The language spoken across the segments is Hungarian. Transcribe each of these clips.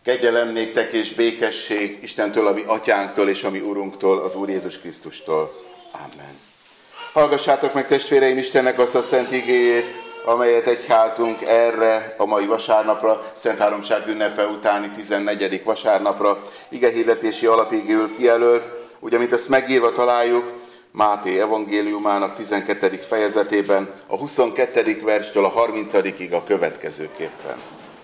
Kegyelem néktek és békesség Istentől, a mi atyánktól és a mi Urunktól, az Úr Jézus Krisztustól. Amen. Hallgassátok meg, testvéreim, Istennek azt a szent igéjét, amelyet egyházunk erre a mai vasárnapra, Szent Háromság ünnepe utáni 14. vasárnapra igehirdetési alapigéül kijelölt, úgy, amit ezt megírva találjuk Máté evangéliumának 12. fejezetében, a 22. verstől a 30. a következőképpen.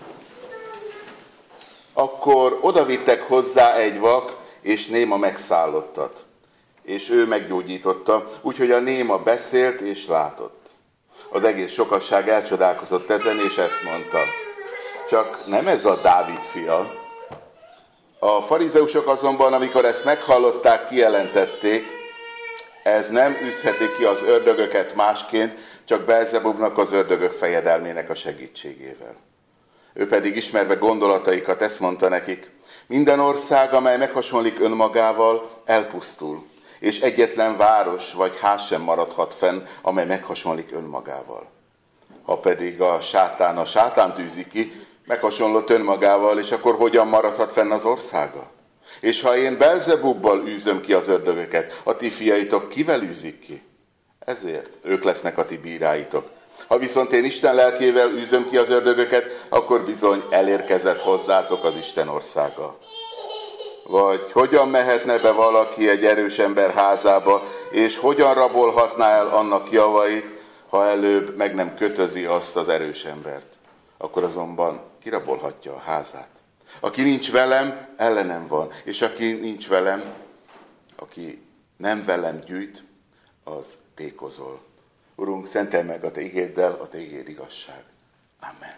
Akkor odavittek hozzá egy vak és néma megszállottat, és ő meggyógyította, úgyhogy a néma beszélt és látott. Az egész sokasság elcsodálkozott ezen, és ezt mondta: csak nem ez a Dávid fia? A farizeusok azonban, amikor ezt meghallották, kijelentették: ez nem űzheti ki az ördögöket másként, csak Belzebubnak, az ördögök fejedelmének a segítségével. Ő pedig ismerve gondolataikat ezt mondta nekik: minden ország, amely meghasonlik önmagával, elpusztul, és egyetlen város vagy ház sem maradhat fenn, amely meghasonlik önmagával. Ha pedig a sátánt űzi ki, meghasonlott önmagával, és akkor hogyan maradhat fenn az országa? És ha én Belzebubbal űzöm ki az ördögöket, a ti fiaitok kivel űzik ki? Ezért ők lesznek a ti bíráitok. Ha viszont én Isten lelkével űzöm ki az ördögöket, akkor bizony elérkezett hozzátok az Isten országa. Vagy hogyan mehetne be valaki egy erős ember házába, és hogyan rabolhatná el annak javait, ha előbb meg nem kötözi azt az erős embert? Akkor azonban kirabolhatja a házát. Aki nincs velem, ellenem van, és aki nincs velem, aki nem velem gyűjt, az tékozol. Urunk, szentelj meg a te igéddel, a te igéd igazság. Amen.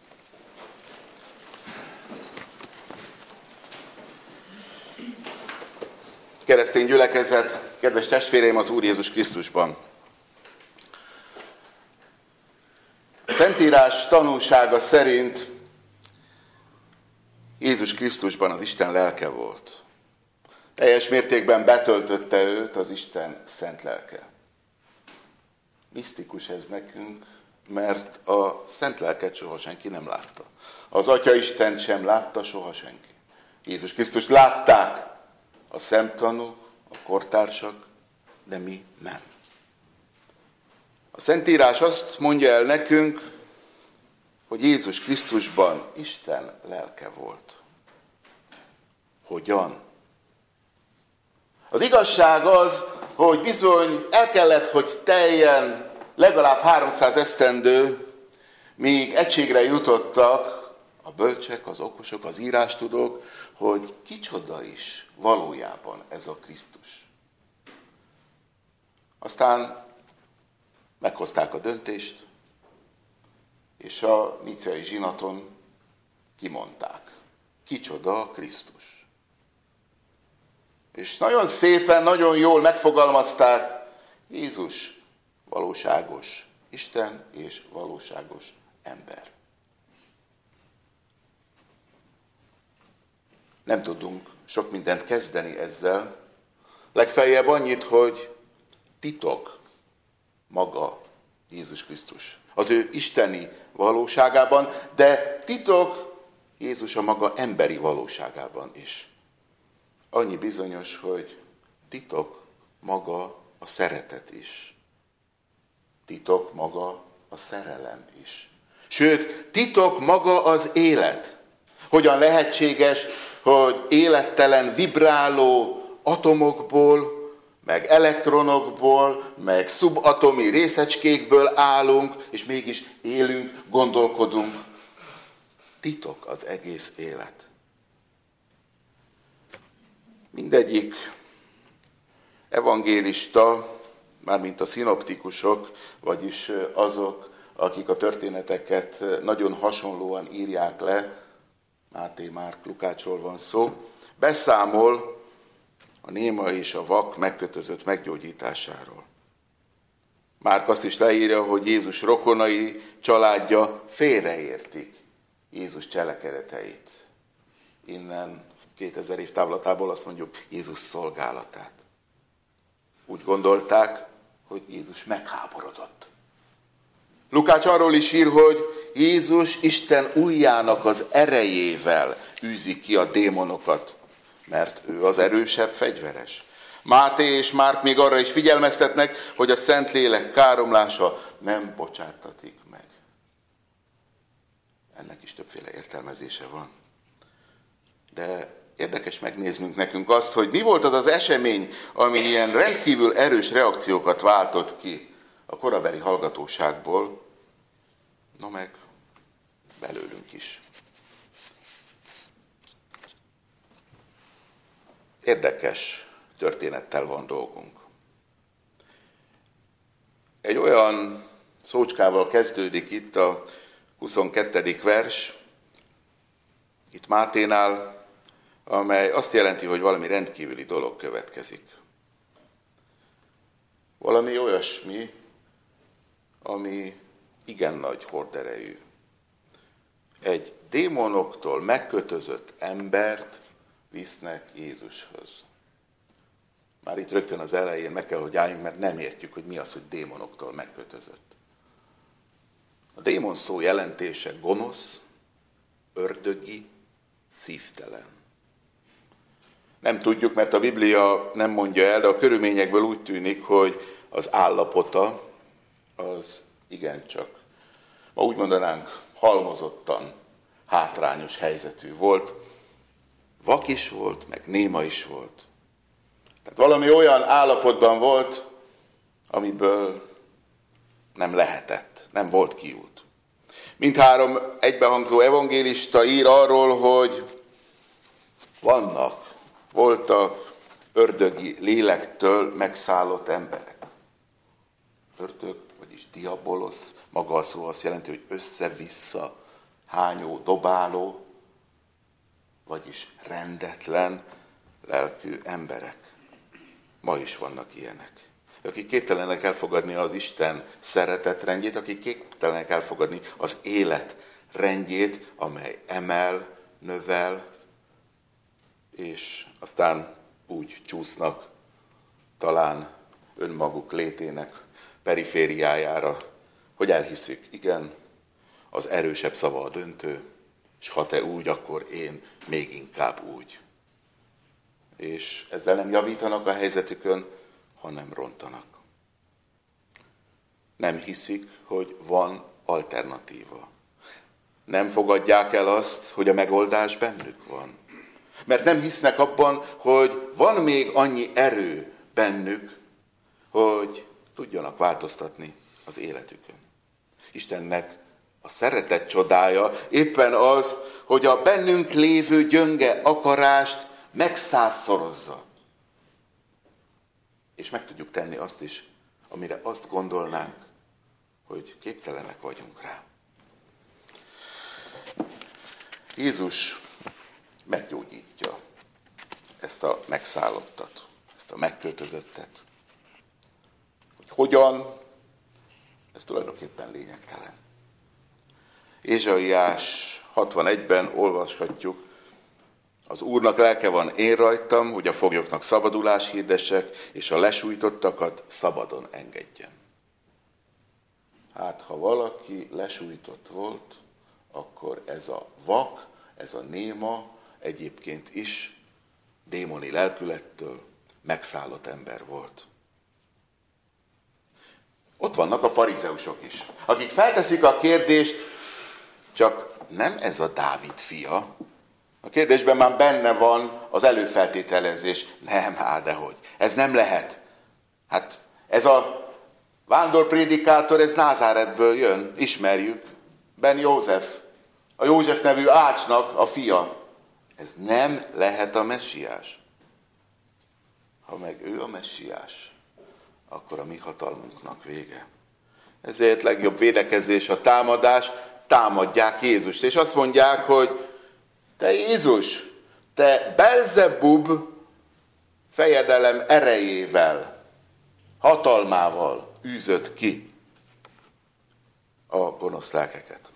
Keresztény gyülekezet, kedves testvéreim az Úr Jézus Krisztusban! A Szentírás tanúsága szerint Jézus Krisztusban az Isten lelke volt. Teljes mértékben betöltötte őt az Isten szent lelke. Misztikus ez nekünk, mert a szent lelket soha senki nem látta. Az Atya Istent sem látta soha senki. Jézus Krisztust látták a szemtanúk, a kortársak, de mi nem. A Szentírás azt mondja el nekünk, hogy Jézus Krisztusban Isten lelke volt. Hogyan? Az igazság az, hogy bizony el kellett, hogy teljen legalább 300 esztendő, míg egységre jutottak a bölcsek, az okosok, az írástudók, hogy kicsoda is valójában ez a Krisztus. Aztán meghozták a döntést, és a nicei zsinaton kimondták: kicsoda a Krisztus. És nagyon szépen, nagyon jól megfogalmazták: Jézus valóságos Isten és valóságos ember. Nem tudunk sok mindent kezdeni ezzel, legfeljebb annyit, hogy titok maga Jézus Krisztus az ő isteni valóságában, de titok Jézus a maga emberi valóságában is. Annyi bizonyos, hogy titok maga a szeretet is. Titok maga a szerelem is. Sőt, titok maga az élet. Hogyan lehetséges, hogy élettelen, vibráló atomokból, meg elektronokból, meg szubatomi részecskékből állunk, és mégis élünk, gondolkodunk. Titok az egész élet. Mindegyik evangélista, mármint a szinoptikusok, vagyis azok, akik a történeteket nagyon hasonlóan írják le, Máté, Márk, Lukácsról van szó, beszámol a néma és a vak megkötözött meggyógyításáról. Márk azt is leírja, hogy Jézus rokonai, családja félreértik Jézus cselekedeteit. Innen 2000 év távlatából azt mondjuk Jézus szolgálatát. Úgy gondolták, hogy Jézus megháborodott. Lukács arról is ír, hogy Jézus Isten ujjának az erejével űzi ki a démonokat, mert ő az erősebb fegyveres. Máté és Márk még arra is figyelmeztetnek, hogy a Szentlélek káromlása nem bocsáttatik meg. Ennek is többféle értelmezése van. De érdekes megnéznünk nekünk azt, hogy mi volt az az esemény, ami ilyen rendkívül erős reakciókat váltott ki a korabeli hallgatóságból, no meg belőlünk is. Érdekes történettel van dolgunk. Egy olyan szócskával kezdődik itt a 22. vers, itt Máténál, amely azt jelenti, hogy valami rendkívüli dolog következik. Valami olyasmi, ami igen nagy horderejű. Egy démonoktól megkötözött embert visznek Jézushoz. Már itt rögtön az elején meg kell, hogy álljunk, mert nem értjük, hogy mi az, hogy démonoktól megkötözött. A démon szó jelentése gonosz, ördögi, szívtelen. Nem tudjuk, mert a Biblia nem mondja el, de a körülményekből úgy tűnik, hogy az állapota az igencsak, ma úgy mondanánk, halmozottan hátrányos helyzetű volt. Vak is volt, meg néma is volt. Tehát valami olyan állapotban volt, amiből nem lehetett, nem volt kiút. Mindhárom egybehangzó evangélista ír arról, hogy voltak ördögi lélektől megszállott emberek. Ördög, vagyis diabolosz, maga a szó azt jelenti, hogy össze-vissza hányó, dobáló, vagyis rendetlen lelkű emberek. Ma is vannak ilyenek. Akik képtelenek elfogadni az Isten szeretetrendjét, akik képtelenek elfogadni az élet rendjét, amely emel, növel, és aztán úgy csúsznak talán önmaguk létének perifériájára, hogy elhiszik, igen, az erősebb szava a döntő, és ha te úgy, akkor én még inkább úgy. És ezzel nem javítanak a helyzetükön, hanem rontanak. Nem hiszik, hogy van alternatíva. Nem fogadják el azt, hogy a megoldás bennük van. Mert nem hisznek abban, hogy van még annyi erő bennük, hogy tudjanak változtatni az életükön. Istennek a szeretet csodája éppen az, hogy a bennünk lévő gyönge akarást megszázszorozza. És meg tudjuk tenni azt is, amire azt gondolnánk, hogy képtelenek vagyunk rá. Jézus meggyógyítja ezt a megszállottat, ezt a megkötözöttet. Hogy hogyan, ez tulajdonképpen lényegtelen. Ézsaiás 61-ben olvashatjuk, az Úrnak lelke van én rajtam, hogy a foglyoknak szabadulás hirdessek, és a lesújtottakat szabadon engedjem. Hát, ha valaki lesújtott volt, akkor ez a vak, ez a néma egyébként is démoni lelkülettől megszállott ember volt. Ott vannak a farizeusok is, akik felteszik a kérdést, csak nem ez a Dávid fia. A kérdésben már benne van az előfeltételezés. Nem, dehogy. Ez nem lehet. Hát ez a vándorprédikátor, ez Názáretből jön, ismerjük. Ben József, a József nevű ácsnak a fia. Ez nem lehet a messiás. Ha meg ő a messiás, akkor a mi hatalmunknak vége. Ezért legjobb védekezés a támadás, támadják Jézust. És azt mondják, hogy te Jézus, te Belzebub fejedelem erejével, hatalmával űzöd ki a gonosz lelkeket.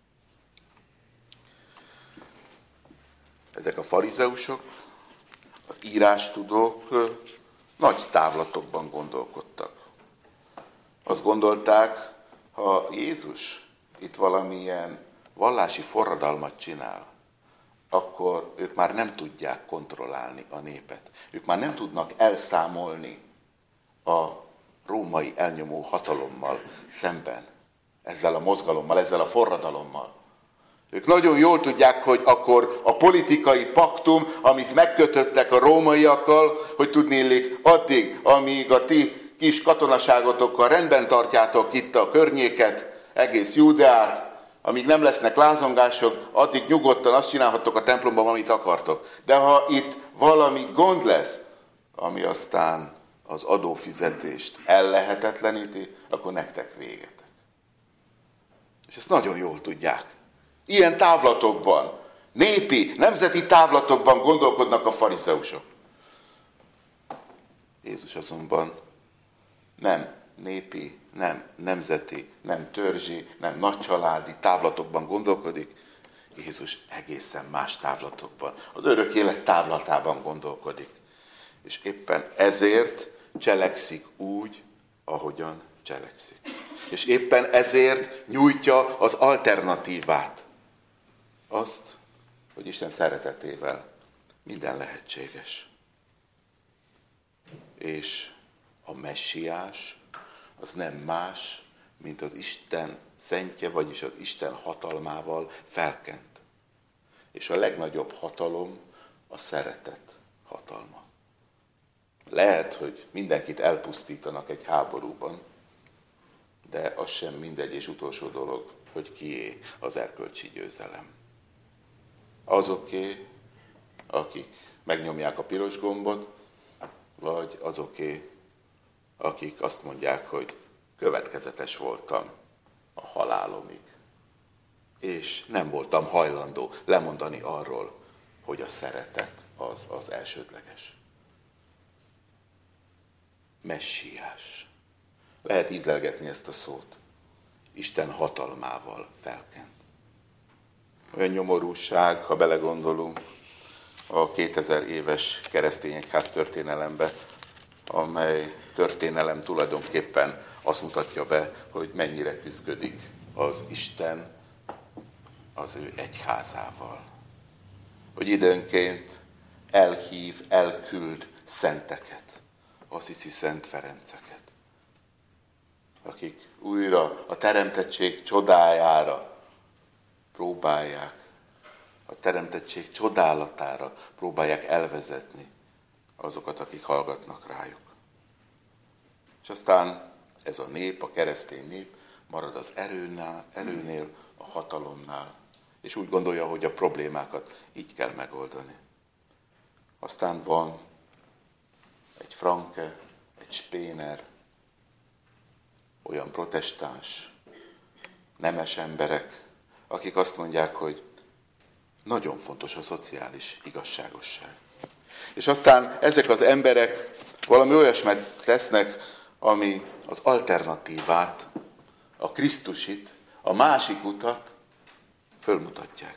Ezek a farizeusok, az írástudók nagy távlatokban gondolkodtak. Azt gondolták, ha Jézus itt valamilyen vallási forradalmat csinál, akkor ők már nem tudják kontrollálni a népet. Ők már nem tudnak elszámolni a római elnyomó hatalommal szemben, ezzel a mozgalommal, ezzel a forradalommal. Ők nagyon jól tudják, hogy akkor a politikai paktum, amit megkötöttek a rómaiakkal, hogy tudnélik addig, amíg a ti kis katonaságotokkal rendben tartjátok itt a környéket, egész Júdeát, amíg nem lesznek lázongások, addig nyugodtan azt csinálhattok a templomban, amit akartok. De ha itt valami gond lesz, ami aztán az adófizetést ellehetetleníti, akkor nektek végetek. És ezt nagyon jól tudják. Ilyen távlatokban, népi, nemzeti távlatokban gondolkodnak a farizeusok. Jézus azonban nem népi, nem nemzeti, nem törzsi, nem nagycsaládi távlatokban gondolkodik. Jézus egészen más távlatokban, az örök élet távlatában gondolkodik. És éppen ezért cselekszik úgy, ahogyan cselekszik. És éppen ezért nyújtja az alternatívát. Azt, hogy Isten szeretetével minden lehetséges. És a messiás az nem más, mint az Isten szentje, vagyis az Isten hatalmával felkent. És a legnagyobb hatalom a szeretet hatalma. Lehet, hogy mindenkit elpusztítanak egy háborúban, de az sem mindegy és utolsó dolog, hogy kié az erkölcsi győzelem. Azoké, akik megnyomják a piros gombot, vagy azoké, akik azt mondják, hogy következetes voltam a halálomig. És nem voltam hajlandó lemondani arról, hogy a szeretet az elsődleges. Messiás. Lehet ízlelgetni ezt a szót. Isten hatalmával felkent. Olyan nyomorúság, ha belegondolunk a 2000 éves keresztény egyház történelembe, amely történelem tulajdonképpen azt mutatja be, hogy mennyire küszködik az Isten az ő egyházával. Hogy időnként elhív, elküld szenteket, Assisi Szent Ferenceket, akik újra a teremtettség csodájára próbálják, a teremtettség csodálatára próbálják elvezetni azokat, akik hallgatnak rájuk. És aztán ez a nép, a keresztény nép marad az erőnél, a hatalomnál, és úgy gondolja, hogy a problémákat így kell megoldani. Aztán van egy Franke, egy Spéner, olyan protestáns, nemes emberek, akik azt mondják, hogy nagyon fontos a szociális igazságosság. És aztán ezek az emberek valami olyasmit tesznek, ami az alternatívát, a Krisztusit, a másik utat fölmutatják.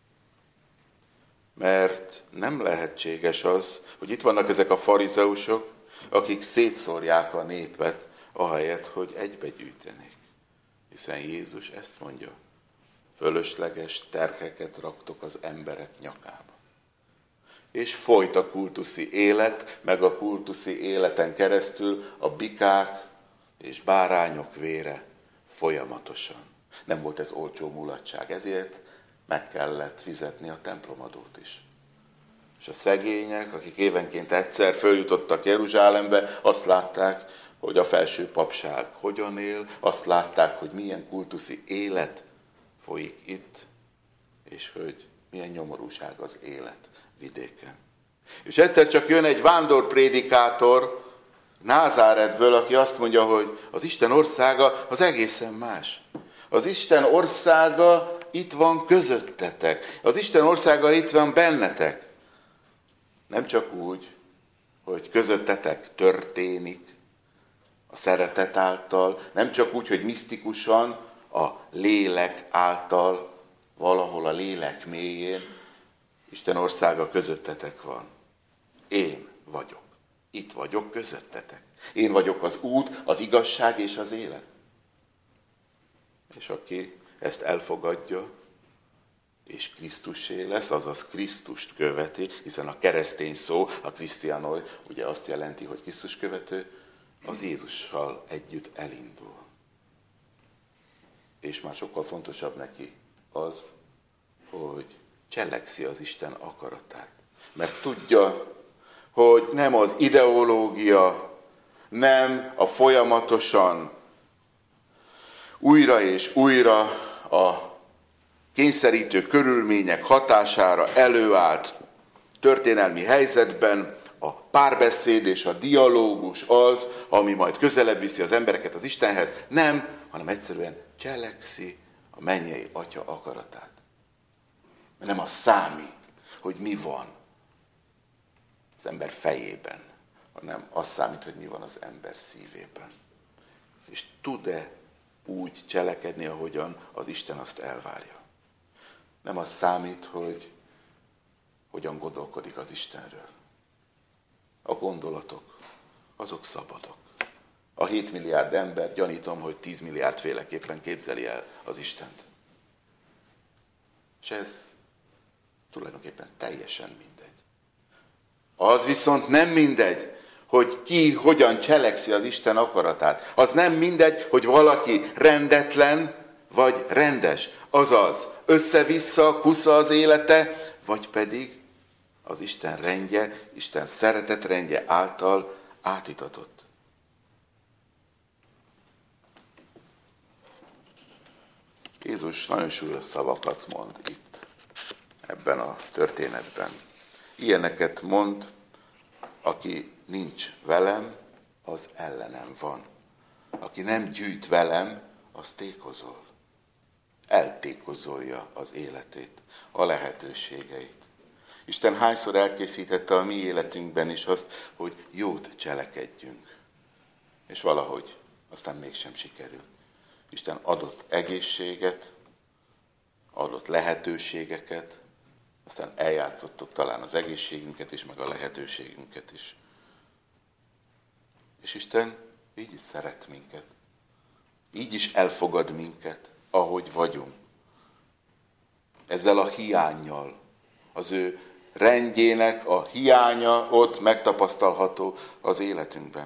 Mert nem lehetséges az, hogy itt vannak ezek a farizeusok, akik szétszórják a népet, ahelyett, hogy egybegyűjtenék. Hiszen Jézus ezt mondja, fölösleges terheket raktok az emberek nyakába. És folyt a kultuszi élet, meg a kultuszi életen keresztül a bikák és bárányok vére folyamatosan. Nem volt ez olcsó mulatság, ezért meg kellett fizetni a templomadót is. És a szegények, akik évenként egyszer följutottak Jeruzsálembe, azt látták, hogy a felső papság hogyan él, azt látták, hogy milyen kultuszi élet folyik itt, és hogy milyen nyomorúság az élet vidéken. És egyszer csak jön egy vándorprédikátor Názáretből, aki azt mondja, hogy az Isten országa az egészen más. Az Isten országa itt van közöttetek. Az Isten országa itt van bennetek. Nem csak úgy, hogy közöttetek történik a szeretet által, nem csak úgy, hogy misztikusan a lélek által, valahol a lélek mélyén, Isten országa közöttetek van. Én vagyok. Itt vagyok közöttetek. Én vagyok az út, az igazság és az élet. És aki ezt elfogadja, és Krisztussé lesz, azaz Krisztust követi, hiszen a keresztény szó, a Krisztiánoi, ugye azt jelenti, hogy Krisztus követő, az Jézussal együtt elindul. És már sokkal fontosabb neki az, hogy cselekszi az Isten akaratát. Mert tudja, hogy nem az ideológia, nem a folyamatosan újra és újra a kényszerítő körülmények hatására előállt történelmi helyzetben a párbeszéd és a dialógus az, ami majd közelebb viszi az embereket az Istenhez. Nem, hanem egyszerűen cselekszi a mennyei Atya akaratát. Nem az számít, hogy mi van az ember fejében, hanem az számít, hogy mi van az ember szívében. És tud-e úgy cselekedni, ahogyan az Isten azt elvárja. Nem az számít, hogy hogyan gondolkodik az Istenről. A gondolatok, azok szabadok. A 7 milliárd ember, gyanítom, hogy 10 milliárd féleképpen képzeli el az Istent. És ez tulajdonképpen teljesen mindegy. Az viszont nem mindegy, hogy ki hogyan cselekszi az Isten akaratát. Az nem mindegy, hogy valaki rendetlen vagy rendes. Azaz, össze-vissza, kusza az élete, vagy pedig az Isten rendje, Isten szeretet rendje által átitatott. Jézus nagyon súlyos szavakat mond itt, ebben a történetben. Ilyeneket mond, aki nincs velem, az ellenem van. Aki nem gyűjt velem, az tékozol. Eltékozolja az életét, a lehetőségeit. Isten hányszor elkészítette a mi életünkben is azt, hogy jót cselekedjünk. És valahogy aztán mégsem sikerül. Isten adott egészséget, adott lehetőségeket, aztán eljátszottuk talán az egészségünket is, meg a lehetőségünket is. És Isten így is szeret minket. Így is elfogad minket, ahogy vagyunk. Ezzel a hiánnyal, az ő rendjének a hiánya ott megtapasztalható az életünkben.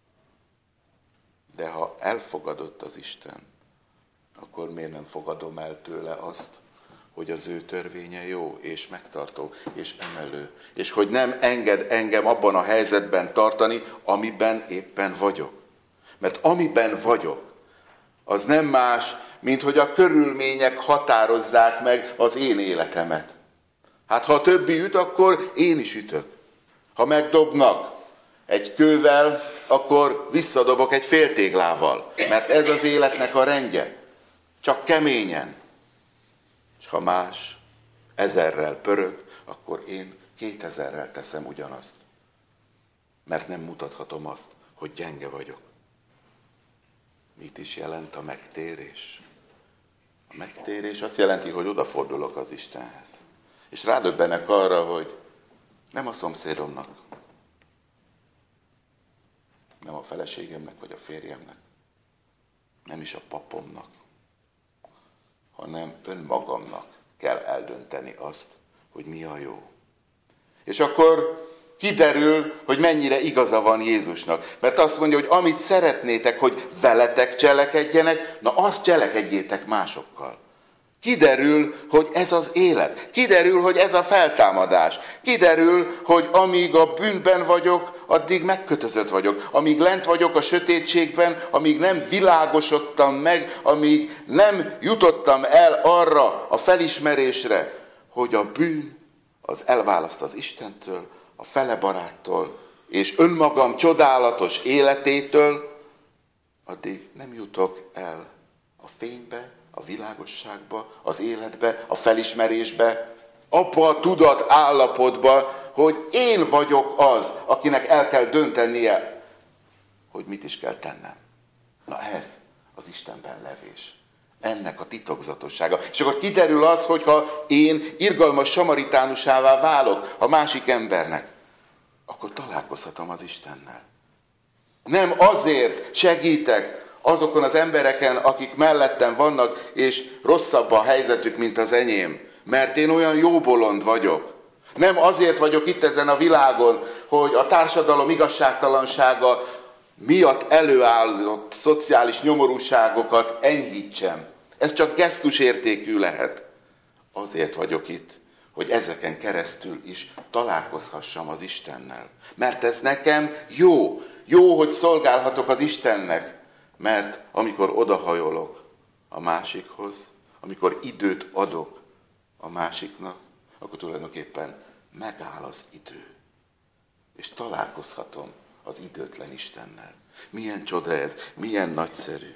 De ha elfogadott az Isten, akkor miért nem fogadom el tőle azt, hogy az ő törvénye jó, és megtartó, és emelő, és hogy nem enged engem abban a helyzetben tartani, amiben éppen vagyok. Mert amiben vagyok, az nem más, mint hogy a körülmények határozzák meg az én életemet. Hát ha a többi üt, akkor én is ütök. Ha megdobnak egy kővel, akkor visszadobok egy féltéglával, mert ez az életnek a rendje. Csak keményen. És ha más 1000-rel pörög, akkor én 2000-rel teszem ugyanazt. Mert nem mutathatom azt, hogy gyenge vagyok. Mit is jelent a megtérés? A megtérés azt jelenti, hogy odafordulok az Istenhez. És rádöbbenek arra, hogy nem a szomszédomnak, nem a feleségemnek vagy a férjemnek, nem is a papomnak, hanem önmagamnak kell eldönteni azt, hogy mi a jó. És akkor kiderül, hogy mennyire igaza van Jézusnak. Mert azt mondja, hogy amit szeretnétek, hogy veletek cselekedjenek, na azt cselekedjétek másokkal. Kiderül, hogy ez az élet. Kiderül, hogy ez a feltámadás. Kiderül, hogy amíg a bűnben vagyok, addig megkötözött vagyok. Amíg lent vagyok a sötétségben, amíg nem világosodtam meg, amíg nem jutottam el arra a felismerésre, hogy a bűn az elválaszt az Istentől, a fele baráttól, és önmagam csodálatos életétől, addig nem jutok el a fénybe, a világosságba, az életbe, a felismerésbe, abba a tudat állapotba, hogy én vagyok az, akinek el kell döntenie, hogy mit is kell tennem. Na ez az Istenben levés. Ennek a titokzatossága. És akkor kiderül az, hogyha én irgalmas samaritánusává válok a másik embernek, akkor találkozhatom az Istennel. Nem azért segítek azokon az embereken, akik mellettem vannak, és rosszabb a helyzetük, mint az enyém, mert én olyan jó bolond vagyok. Nem azért vagyok itt ezen a világon, hogy a társadalom igazságtalansága miatt előállott szociális nyomorúságokat enyhítsem. Ez csak gesztusértékű lehet. Azért vagyok itt, hogy ezeken keresztül is találkozhassam az Istennel. Mert ez nekem jó. Jó, hogy szolgálhatok az Istennek. Mert amikor odahajolok a másikhoz, amikor időt adok a másiknak, akkor tulajdonképpen megáll az idő. És találkozhatom az időtlen Istennel. Milyen csoda ez, milyen nagyszerű.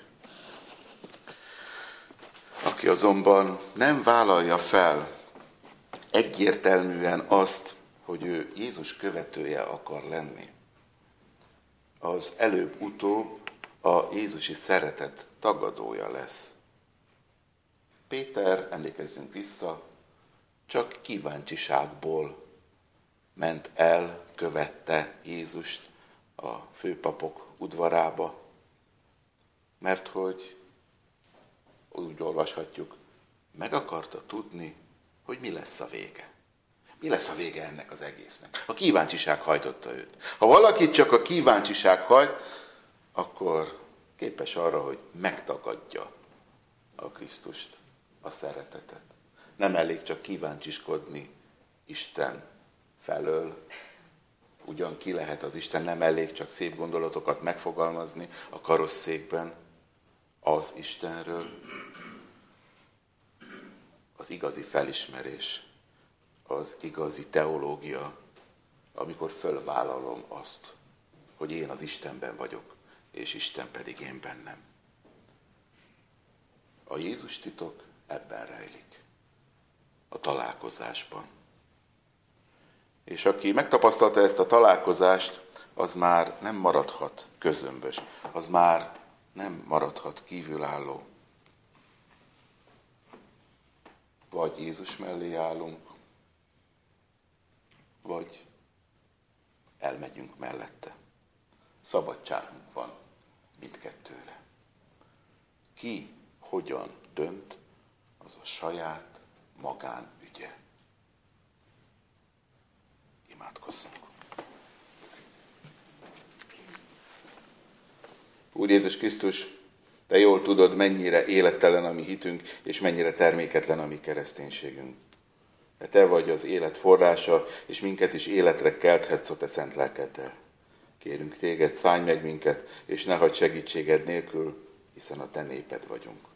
Aki azonban nem vállalja fel egyértelműen azt, hogy ő Jézus követője akar lenni, az előbb-utóbb a jézusi szeretet tagadója lesz. Péter, emlékezzünk vissza, csak kíváncsiságból ment el, követte Jézust a főpapok udvarába, mert hogy úgy olvashatjuk, meg akarta tudni, hogy mi lesz a vége. Mi lesz a vége ennek az egésznek? A kíváncsiság hajtotta őt. Ha valakit csak a kíváncsiság hajt, akkor képes arra, hogy megtagadja a Krisztust, a szeretetet. Nem elég csak kíváncsiskodni Isten felől. Ugyan ki lehet az Isten, nem elég csak szép gondolatokat megfogalmazni a karosszékben az Istenről. Az igazi felismerés, az igazi teológia, amikor fölvállalom azt, hogy én az Istenben vagyok, és Isten pedig én bennem. A Jézus titok ebben rejlik, a találkozásban. És aki megtapasztalta ezt a találkozást, az már nem maradhat közömbös, az már nem maradhat kívülálló. Vagy Jézus mellé állunk, vagy elmegyünk mellette. Szabadságunk van mindkettőre. Ki hogyan dönt, az a saját magánügye. Imádkozzunk. Úr Jézus Krisztus, Te jól tudod, mennyire élettelen a mi hitünk, és mennyire terméketlen a mi kereszténységünk. De Te vagy az élet forrása, és minket is életre kelthetsz a Te szent lelkeddel. Kérünk Téged, szállj meg minket, és ne hagyd segítséged nélkül, hiszen a Te néped vagyunk.